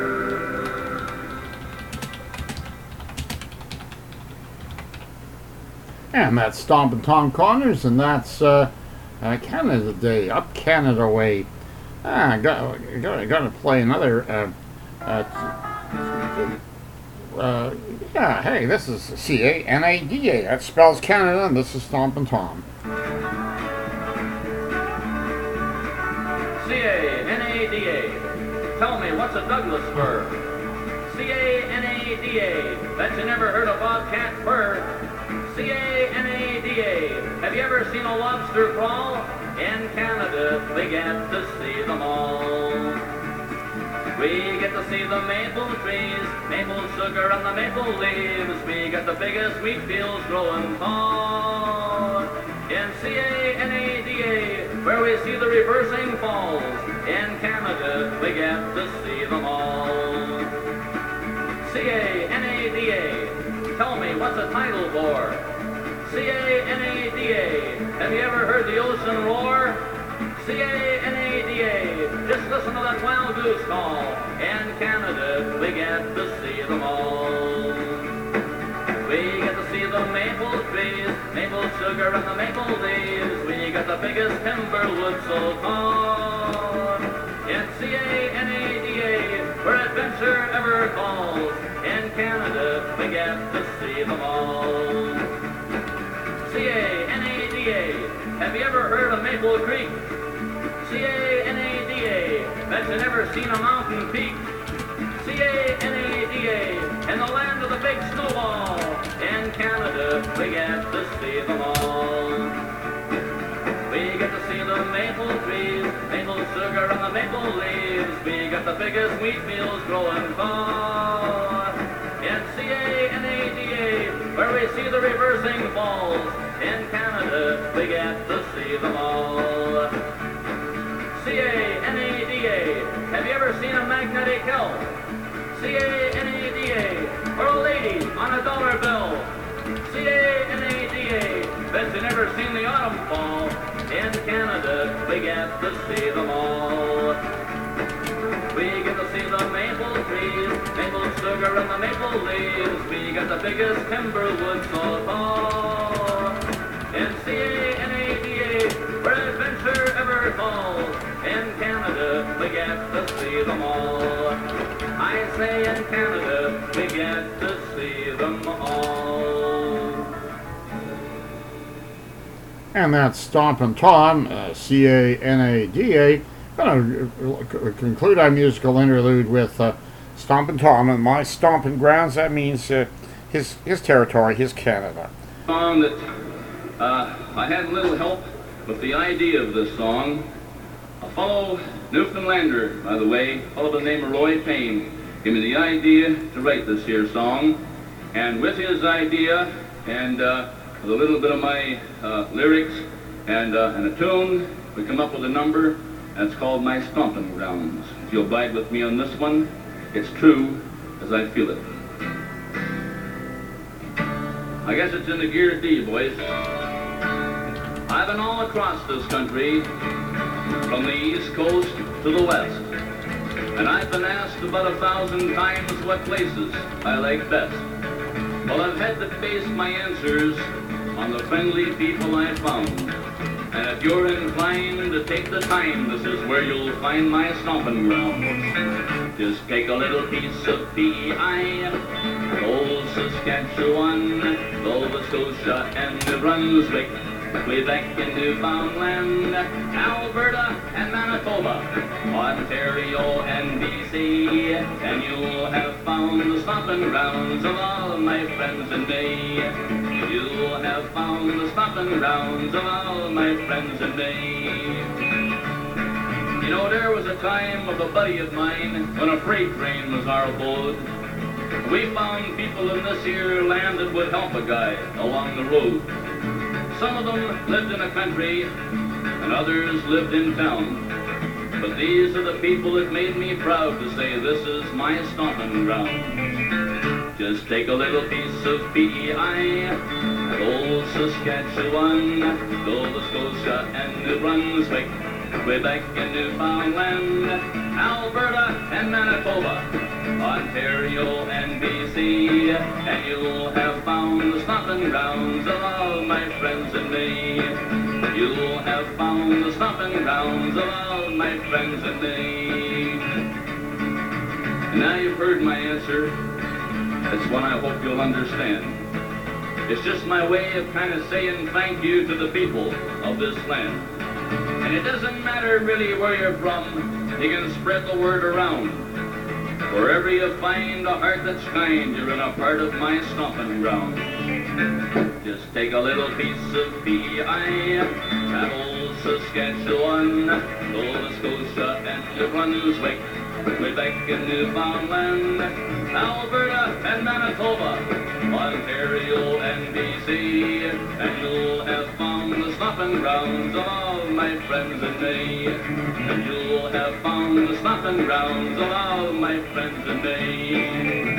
Speaker 2: And that's Stompin' Tom Connors, and that's uh, uh, Canada Day, up Canada Way. Ah, I got, got, got to play another. Uh, uh, uh, yeah, hey, this is C A N A D A. That spells Canada, and this is Stompin' Tom.
Speaker 5: C A N A D A. Tell me, what's a Douglas fir? C A N A D A. Bet you never heard of bobcat fur. C A N A D A. Have you ever seen a lobster crawl? In Canada, we get to see them all. We get to see the maple trees, maple sugar on the maple leaves. We get the biggest wheat fields growing tall. In C A N A D A, where we see the reversing falls. In Canada, we get to see them all. C A N A D A, tell me, what's a tidal bore? C A N A D A, have you ever heard the ocean roar? C A N A D A, just listen to that wild goose call. In Canada, we get to see them all. We get to see the maple trees, maple sugar and the maple leaves. We got the biggest timber wood so tall. In C A N A D A, where adventure ever calls. In Canada, we get to see them all. C A N A D A, have you ever heard of Maple Creek? C A N A D A, bet you never seen a mountain peak. C A N A D A, in the land of the big snowball. In Canada, we get to see them all. We get to see the maple trees, maple sugar and the maple leaves. We got the biggest wheat fields growing tall. In C A N A D A, where we see the reversing falls. In Canada, we get to see them all. C A N A D A, have you ever seen a magnetic hill? C A N A D A, or a lady on a dollar bill. C A N A D A, bet you never seen the autumn fall. In Canada, we get to see them all. We get to see the maple trees, maple sugar and the maple leaves. We got the biggest timber wood so tall. In C A N A D A, where adventure ever calls. In Canada, we get to see them all. I say in Canada, we get to see them all.
Speaker 2: And that's Stompin' Tom, uh, C A N A D A. I'm going to conclude our musical interlude with uh, Stompin' Tom and My Stompin' Grounds. That means uh, his his territory, his Canada.
Speaker 5: Song that uh, I had a little help with the idea of this song. A fellow Newfoundlander, by the way, fellow by the name of Roy Payne, gave me the idea to write this here song. And with his idea and uh, with a little bit of my uh, lyrics and, uh, and a tune, we come up with a number that's called My Stomping Grounds. If you'll abide with me on this one, it's true as I feel it. I guess it's in the gear D, boys. I've been all across this country, from the East Coast to the West, and I've been asked about a thousand times what places I like best. Well, I've had to base my answers on the friendly people I found. And if you're inclined to take the time, this is where you'll find my stomping grounds. Just take a little piece of P E I, old Saskatchewan, Nova Scotia, and New Brunswick, way back in Newfoundland, Alberta, and Manitoba, Ontario, and B C, and you'll have found the stomping grounds of all my friends and me. You'll have found the stomping grounds of all my friends and me. You know, there was a time of a buddy of mine when a freight train was our abode. We found people in this here land that would help a guy along the road. Some of them lived in a country, and others lived in town. But these are the people that made me proud to say this is my stomping ground. Just take a little piece of P E I, old Saskatchewan, Nova Scotia, and New Brunswick, way back in Newfoundland, Alberta, and Manitoba, Ontario, and B C, and you'll have found the stomping grounds of all my friends and me. You'll have found the stomping grounds of all my friends and me. And now you've heard my answer. It's one I hope you'll understand. It's just my way of kind of saying thank you to the people of this land. And it doesn't matter really where you're from, you can spread the word around. Wherever you find a heart that's kind, you're in a part of my stomping ground. Just take a little piece of P E I, old Saskatchewan, Nova Scotia, and New Brunswick, way back in Newfoundland, Alberta, and Manitoba, Ontario, and B C, and you'll have found the stomping grounds of all my friends and me. And you'll have found the stomping grounds of all my friends and me.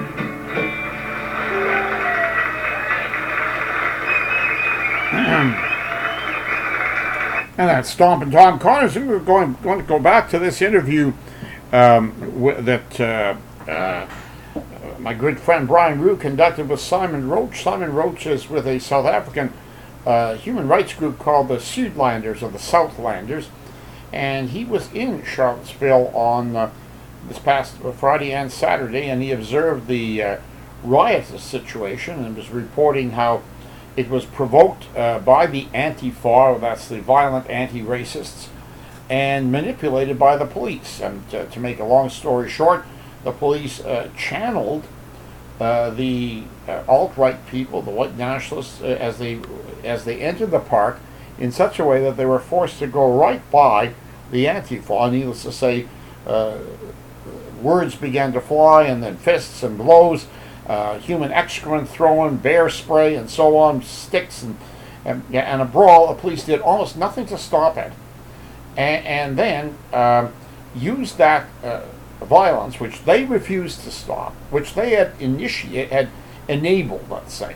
Speaker 2: And that's Stompin' Tom Connors. And we're going, going to go back to this interview um, w- that uh, uh, my good friend Brian Rue conducted with Simon Roach. Simon Roach is with a South African uh, human rights group called the Suidlanders or the Southlanders, and he was in Charlottesville on uh, this past Friday and Saturday, and he observed the uh, riotous situation and was reporting how it was provoked uh, by the Antifa, that's the violent anti-racists, and manipulated by the police. And uh, to make a long story short, the police uh, channeled uh, the uh, alt-right people, the white nationalists, uh, as they as they entered the park in such a way that they were forced to go right by the Antifa. Needless to say, uh, words began to fly, and then fists and blows. Uh, human excrement thrown, bear spray, and so on, sticks, and and, and a brawl. The police did almost nothing to stop it, and, and then um, used that uh, violence, which they refused to stop, which they had initiated, had enabled, let's say,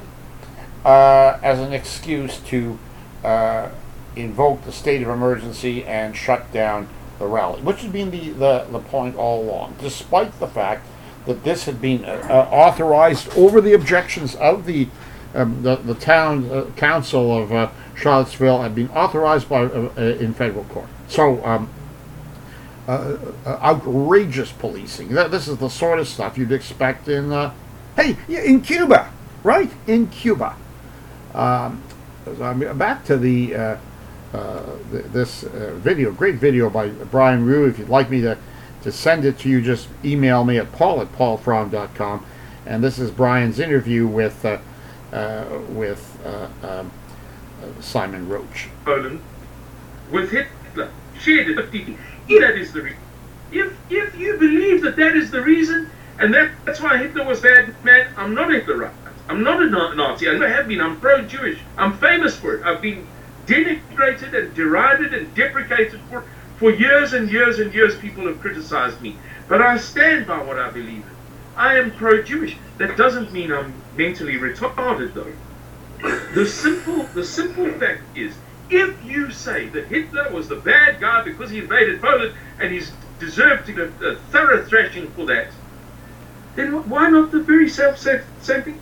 Speaker 2: uh, as an excuse to uh, invoke the state of emergency and shut down the rally, which had been the, the, the point all along, despite the fact that this had been uh, authorized over the objections of the um, the, the town uh, council of uh, Charlottesville, had been authorized by uh, uh, in federal court. So um, uh, uh, outrageous policing. That, this is the sort of stuff you'd expect in uh, hey in Cuba, right? In Cuba. Um, I'm back to the uh, uh, th- this uh, video, great video by Brian Rue. If you'd like me to. To send it to you, just email me at paul at paul from dot com. And this is Brian's interview with uh, uh, with uh, um, uh, Simon Roach.
Speaker 4: Poland with Hitler shared it fifty if that is the reason, if if you believe that that is the reason, and that, that's why Hitler was bad, man, I'm not Hitlerite. I'm not a Nazi. I never have been. I'm pro-Jewish. I'm famous for it. I've been denigrated and derided and deprecated for for years and years and years. People have criticized me, but I stand by what I believe in. I am pro-Jewish. That doesn't mean I'm mentally retarded, though. The simple, the simple fact is, if you say that Hitler was the bad guy because he invaded Poland and he's deserved to get a thorough thrashing for that, then why not the very self same thing?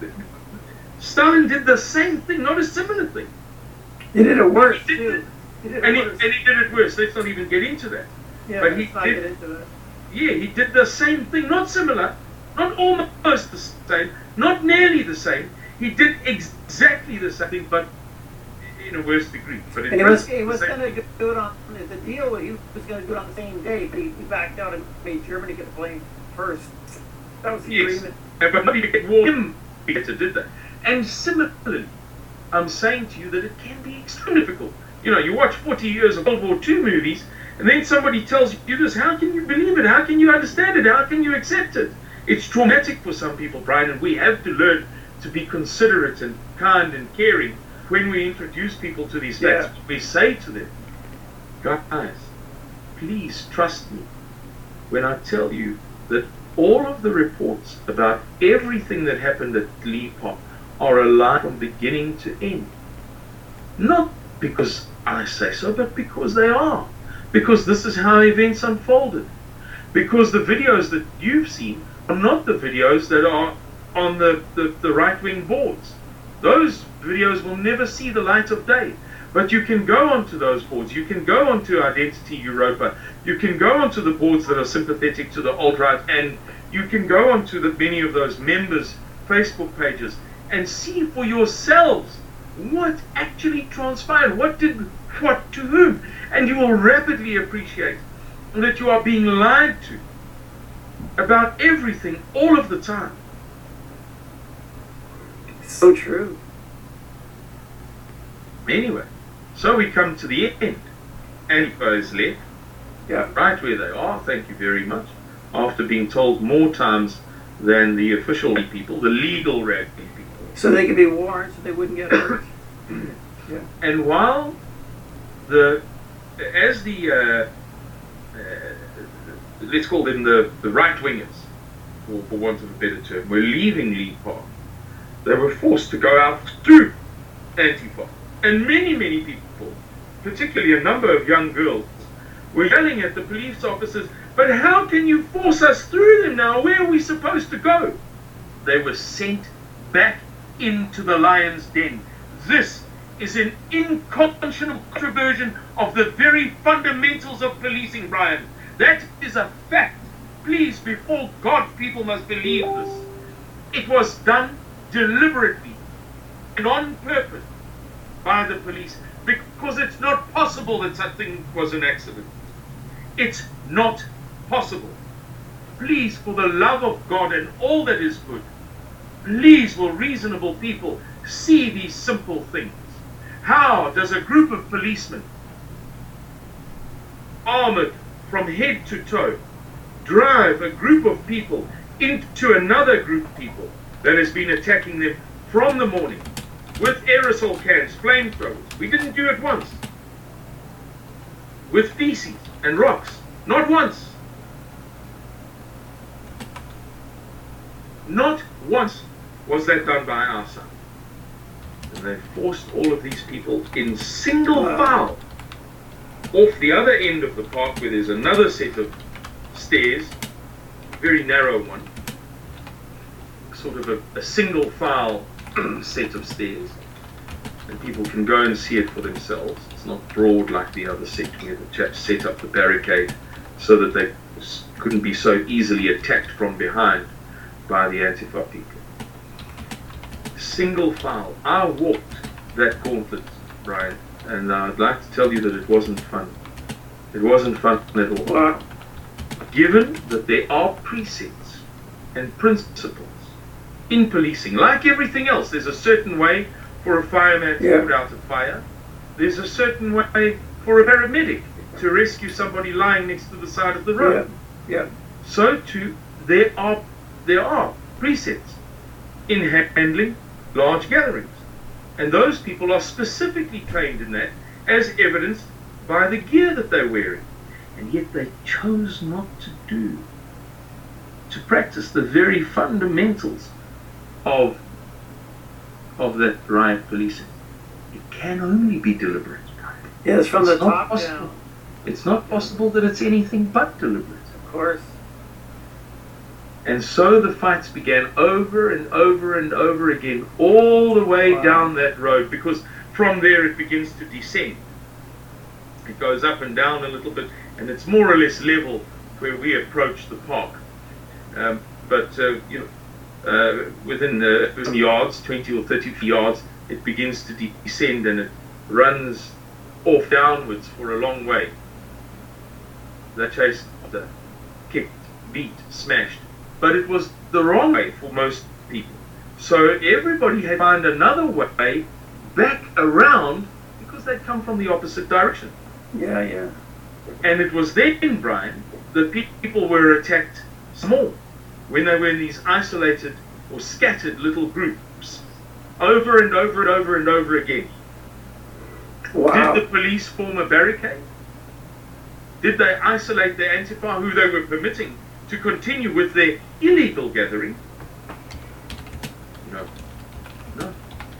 Speaker 4: Stalin did the same thing, not a similar thing.
Speaker 3: He did it worse,
Speaker 4: He did
Speaker 3: too.
Speaker 4: it-
Speaker 3: He did it
Speaker 4: And he,
Speaker 3: worse.
Speaker 4: and he did it worse. Let's not even get into that.
Speaker 3: yeah,
Speaker 4: but he
Speaker 3: let's not
Speaker 4: did-
Speaker 3: get into it.
Speaker 4: Yeah, he did the same thing, not similar, not almost the same, not nearly the same. He did exactly the same thing, but in a worse degree. But in
Speaker 3: And he was,
Speaker 4: principle,
Speaker 3: he was
Speaker 4: the same
Speaker 3: going
Speaker 4: thing.
Speaker 3: to do it on, the deal, he was going to do it on the same day, but he, he backed out and made Germany get the blame first. That was the
Speaker 4: Yes,
Speaker 3: agreement.
Speaker 4: and but nobody get war him Peter did that. And similarly, I'm saying to you that it can be extremely difficult. You know, you watch forty years of World War Two movies, and then somebody tells you this. How can you believe it? How can you understand it? How can you accept it? It's traumatic for some people, Brian, and we have to learn to be considerate and kind and caring when we introduce people to these facts.
Speaker 3: Yeah.
Speaker 4: We say to them, guys, please trust me when I tell you that all of the reports about everything that happened at Lee Park are a lie from beginning to end. Not because I say so, but because they are. Because this is how events unfolded. Because the videos that you've seen are not the videos that are on the, the, the right-wing boards. Those videos will never see the light of day. But you can go onto those boards. You can go onto Identity Europa. You can go onto the boards that are sympathetic to the alt-right, and you can go onto the, many of those members' Facebook pages and see for yourselves what actually transpired, what did what to whom, and you will rapidly appreciate that you are being lied to about everything all of the time.
Speaker 3: So true.
Speaker 4: Anyway, so we come to the end. Antifa is left,
Speaker 3: Yeah.
Speaker 4: right where they are, thank you very much, after being told more times than the official people, the legal rag people.
Speaker 3: So they could be warned so they wouldn't get hurt.
Speaker 4: And while the, as the, uh, uh, let's call them the, the right-wingers, for, for want of a better term, were leaving Lee Park, they were forced to go out through Antifa. And many, many people, particularly a number of young girls, were yelling at the police officers, but how can you force us through them now? Where are we supposed to go? They were sent back into the lion's den. This is an inconscionable controversion of the very fundamentals of policing, Brian. That is a fact. Please, before God, people must believe this. It was done deliberately and on purpose by the police, because it's not possible that such thing was an accident. It's not possible. Please, for the love of God and all that is good, please, will reasonable people see these simple things. How does a group of policemen, armored from head to toe, drive a group of people into another group of people that has been attacking them from the morning with aerosol cans, flamethrowers? We didn't do it once. With feces and rocks. Not once. Not once was that done by our side. And they forced all of these people in single file off the other end of the park, where there's another set of stairs, very narrow one, sort of a, a single file set of stairs, and people can go and see it for themselves. It's not broad like the other set where the chaps set up the barricade so that they s- couldn't be so easily attacked from behind by the Antifa people. Single file. I walked that gauntlet, Brian, and I'd like to tell you that it wasn't fun. It wasn't fun at all.
Speaker 3: Wow.
Speaker 4: Given that there are precepts and principles in policing, like everything else, there's a certain way for a fireman to
Speaker 3: Yeah.
Speaker 4: put out a fire. There's a certain way for a paramedic to rescue somebody lying next to the side of the road.
Speaker 3: Yeah.
Speaker 4: So too, there are there are precepts in handling large gatherings, and those people are specifically trained in that, as evidenced by the gear that they're wearing, and yet they chose not to do, to practice the very fundamentals of of that riot policing. It can only be deliberate.
Speaker 3: Yes, from
Speaker 4: It's
Speaker 3: the
Speaker 4: not
Speaker 3: top
Speaker 4: possible.
Speaker 3: down.
Speaker 4: It's not possible that it's anything but deliberate.
Speaker 3: Of course.
Speaker 4: And so the fights began over and over and over again, all the way
Speaker 3: Wow.
Speaker 4: down that road, because from there it begins to descend. It goes up and down a little bit, and it's more or less level where we approach the park. Um, but uh, you know, uh, within uh, within yards, twenty or thirty yards, it begins to descend, and it runs off downwards for a long way. They chased, the kicked, beat, smashed. But it was the wrong way for most people. So everybody had to find another way back around, because they'd come from the opposite direction.
Speaker 3: Yeah, yeah.
Speaker 4: And it was then, Brian, that pe- people were attacked small, when they were in these isolated or scattered little groups, over and over and over and over again.
Speaker 3: Wow.
Speaker 4: Did the police form a barricade? Did they isolate the Antifa, who they were permitting to continue with their illegal gathering? No. No.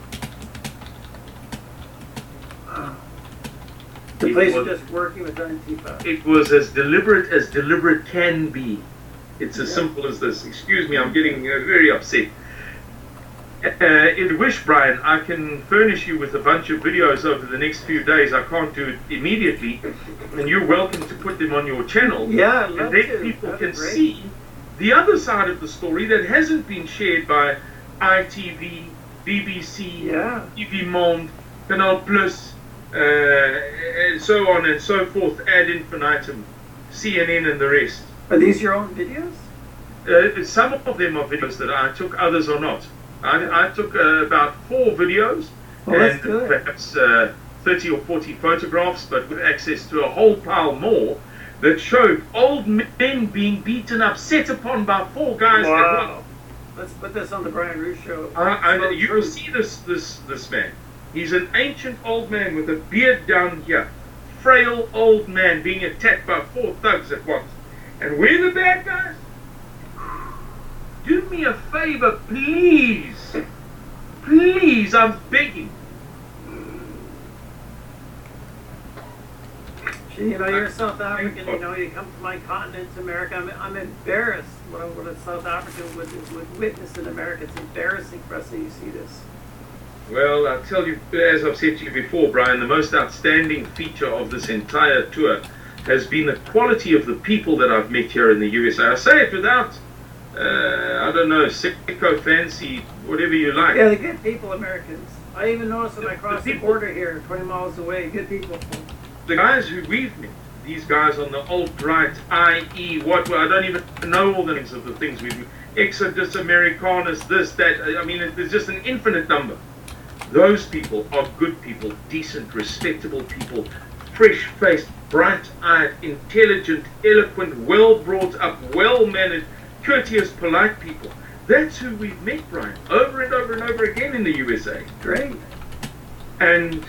Speaker 3: The
Speaker 4: It
Speaker 3: police
Speaker 4: was-
Speaker 3: are just working with Antifa.
Speaker 4: It was as deliberate as deliberate can be. It's as
Speaker 3: Yeah.
Speaker 4: simple as this. Excuse me, I'm getting uh, very upset. Uh, if you wish, Brian, I can furnish you with a bunch of videos over the next few days. I can't do it immediately, and you're welcome to put them on your channel.
Speaker 3: Yeah, I'd
Speaker 4: and
Speaker 3: love
Speaker 4: then
Speaker 3: to.
Speaker 4: people
Speaker 3: That'd
Speaker 4: can
Speaker 3: be great.
Speaker 4: see the other side of the story that hasn't been shared by I T V, B B C,
Speaker 3: Yeah.
Speaker 4: T V Monde, Canal Plus, uh, and so on and so forth, ad infinitum, C N N and the rest.
Speaker 3: Are these your own videos?
Speaker 4: Uh, some of them are videos that I took, others are not. I, I took uh, about four videos
Speaker 3: Well, that's
Speaker 4: and
Speaker 3: good.
Speaker 4: perhaps uh, thirty or forty photographs, but with access to a whole pile more that showed old men being beaten up, set upon by four guys. That
Speaker 3: Wow. Let's put this on the Brian Roos show.
Speaker 4: I, I,
Speaker 3: Slow
Speaker 4: you will
Speaker 3: truth.
Speaker 4: see this, this, this man. He's an ancient old man with a beard down here. Frail old man being attacked by four thugs at once. And we're the bad guys? Do me a favor, please. Please, I'm begging.
Speaker 3: Gee, you know, you're South African, you know, you come from my continent to America. I'm, I'm embarrassed what a, what a South African would, would witness in America. It's embarrassing for us that you see this.
Speaker 4: Well, I'll tell you, as I've said to you before, Brian, the most outstanding feature of this entire tour has been the quality of the people that I've met here in the U S A. I say it without, uh, I don't know, sicko fancy, whatever you like.
Speaker 3: Yeah, the good people, Americans. I even noticed when I
Speaker 4: The
Speaker 3: crossed the
Speaker 4: people-
Speaker 3: border here, twenty miles away, good people.
Speaker 4: The guys who we've met, these guys on the alt-right, that is, what, well, I don't even know all the names of the things we've met. Exodus Americanus, this, that, I mean, there's just an infinite number. Those people are good people, decent, respectable people, fresh-faced, bright-eyed, intelligent, eloquent, well-brought up, well-mannered, courteous, polite people. That's who we've met, Brian, over and over and over again in the U S A.
Speaker 3: Great.
Speaker 4: And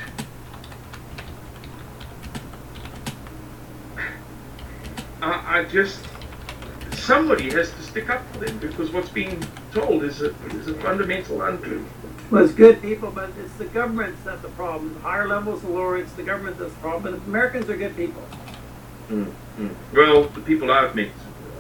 Speaker 4: I, I just, somebody has to stick up for them, because what's being told is a, is a fundamental untruth.
Speaker 3: Well, it's good people, but it's the government that's the problem. The higher levels, the lower, it's the government that's the problem. But Americans are good people.
Speaker 4: Mm, mm. Well, the people I've met.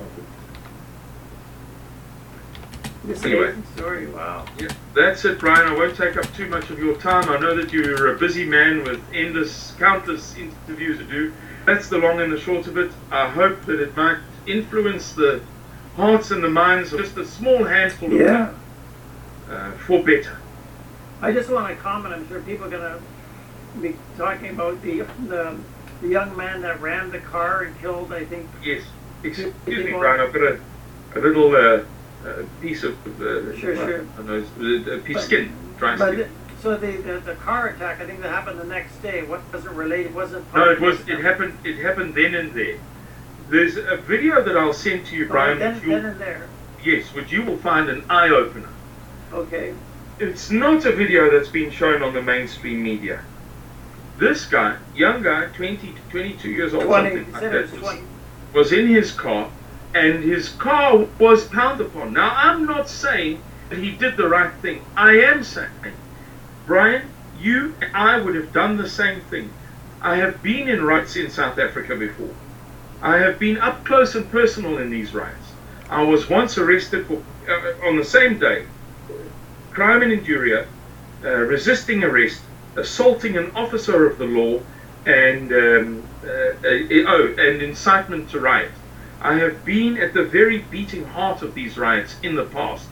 Speaker 3: This
Speaker 4: Anyway.
Speaker 3: amazing story, wow.
Speaker 4: Yeah, that's it, Brian. I won't take up too much of your time. I know that you're a busy man with endless, countless interviews to do. That's the long and the short of it. I hope that it might influence the hearts and the minds of just a small handful of
Speaker 3: Yeah.
Speaker 4: people uh, for better.
Speaker 3: I just want to comment. I'm sure people are going to be talking about the, the the young man that rammed the car and killed, I think.
Speaker 4: Yes. Excuse
Speaker 3: Did
Speaker 4: me,
Speaker 3: you
Speaker 4: Brian. I've got a, a little uh, uh, piece of uh,
Speaker 3: Sure,
Speaker 4: uh,
Speaker 3: sure.
Speaker 4: I don't know, a piece of skin, dry
Speaker 3: But
Speaker 4: skin.
Speaker 3: so the, the the car attack, I think that happened the next day. What wasn't related? Wasn't
Speaker 4: No, it was. It happened. It happened then and there. There's a video that I'll send to you, Brian.
Speaker 3: Oh, then,
Speaker 4: which
Speaker 3: then
Speaker 4: you'll-
Speaker 3: and there.
Speaker 4: yes, which you will find an eye opener.
Speaker 3: Okay.
Speaker 4: It's not a video that's been shown on the mainstream media. This guy, young guy, twenty to twenty-two years old,
Speaker 3: Twenty.
Speaker 4: something
Speaker 3: You
Speaker 4: like
Speaker 3: said it
Speaker 4: that,
Speaker 3: was
Speaker 4: was,
Speaker 3: twenty.
Speaker 4: was in his car, and his car was pounded upon. Now, I'm not saying that he did the right thing. I am saying, Brian, you and I would have done the same thing. I have been in riots in South Africa before. I have been up close and personal in these riots. I was once arrested for, uh, on the same day, crime and injuria, uh, resisting arrest, assaulting an officer of the law, and um, uh, uh, oh, and incitement to riot. I have been at the very beating heart of these riots in the past.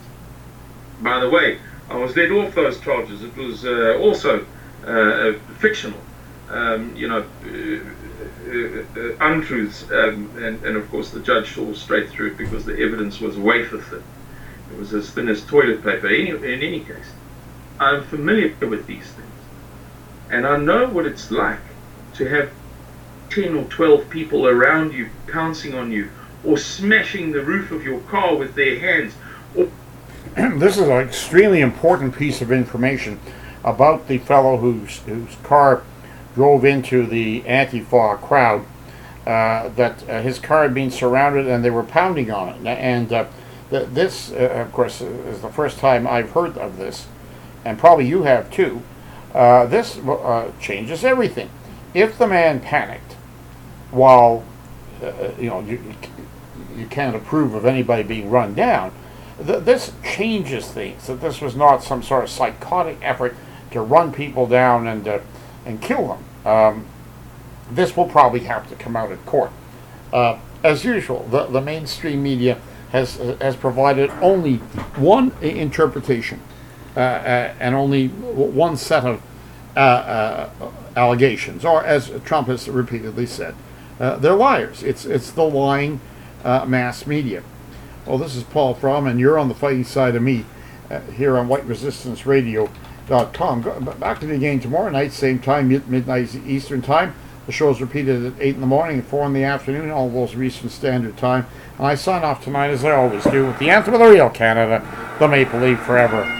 Speaker 4: By the way, I was let off those charges. It was uh, also uh, fictional, um, you know, uh, uh, uh, untruths, um, and, and of course the judge saw straight through it because the evidence was wafer thin. It was as thin as toilet paper. Any, in any case, I'm familiar with these things, and I know what it's like to have ten or twelve people around you pouncing on you, or smashing the roof of your car with their hands, or
Speaker 2: This is an extremely important piece of information about the fellow whose whose car drove into the Antifa crowd. Uh, that uh, his car had been surrounded and they were pounding on it. And uh, th- this, uh, of course, is the first time I've heard of this, and probably you have too. Uh, this uh, changes everything. If the man panicked while, uh, you know, you, you can't approve of anybody being run down. Th- this changes things. That this was not some sort of psychotic effort to run people down and uh, and kill them. Um, this will probably have to come out in court. Uh, as usual, the, the mainstream media has uh, has provided only one i- interpretation uh, uh, and only w- one set of uh, uh, allegations, or as Trump has repeatedly said, uh, they're liars. It's it's the lying uh, mass media. Well, this is Paul Fromm, and you're on the fighting side of me uh, here on white resistance radio dot com. Go, back to you again tomorrow night, same time, mid- midnight Eastern time. The show is repeated at eight in the morning and four in the afternoon, all those recent standard time. And I sign off tonight, as I always do, with the anthem of the real Canada, the Maple Leaf Forever.